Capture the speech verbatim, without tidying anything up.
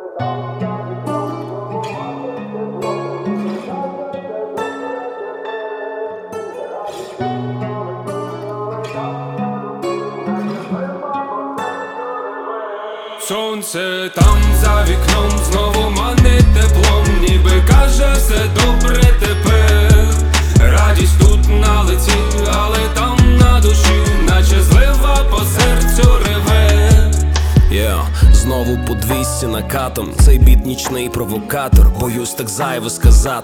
Сонце там за вікном знову манить теплом, ніби каже все добре тепер. Радість тут на лиці, але там на душі, наче злива по серцю реве. Yeah. Знову по двісті накатом, цей біт нічний провокатор. Боюсь так зайво сказати,